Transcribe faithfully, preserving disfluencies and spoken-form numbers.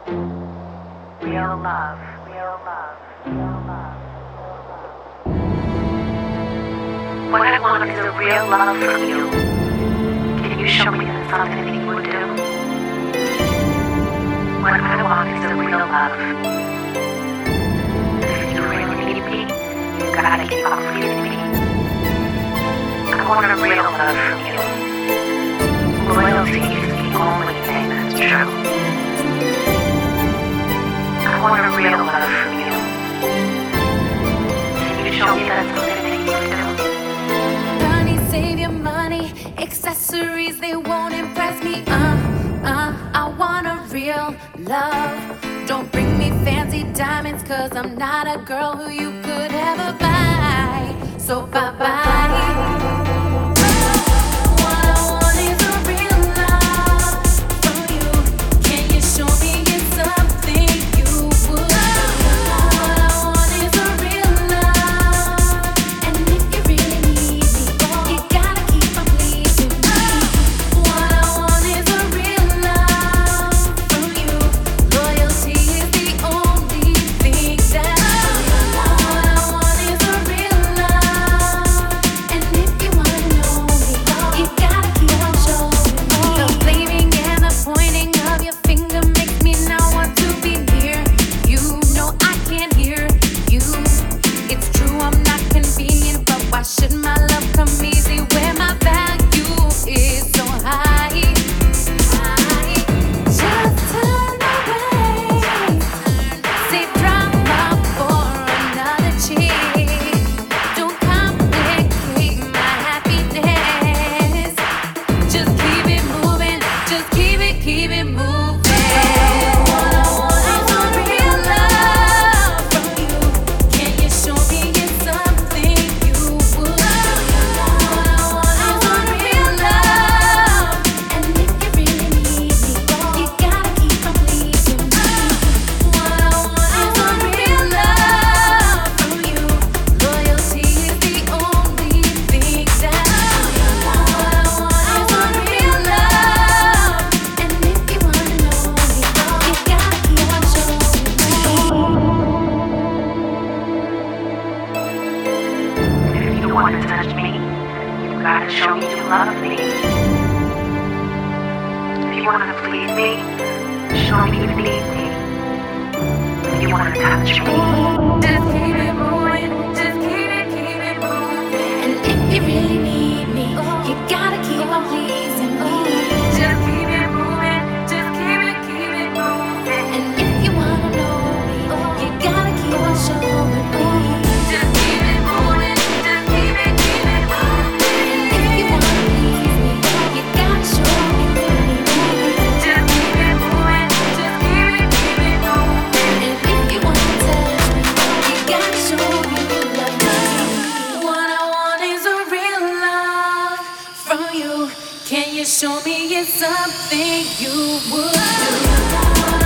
Real love, real love, real love. What I want is a real love from you. Can you show me that something that you would do? What I want is a real love. If you really need me, you gotta keep on pleasing me. I want a real love from you. Loyalty is the only thing that's true. I want a real love from you. Can you show me that something that you would do? Money, save your money. Accessories, they won't impress me. Uh, uh, I want a real love. Don't bring me fancy diamonds, cause I'm not a girl who you could ever buy. So bye bye. Can you show me it's something you would do?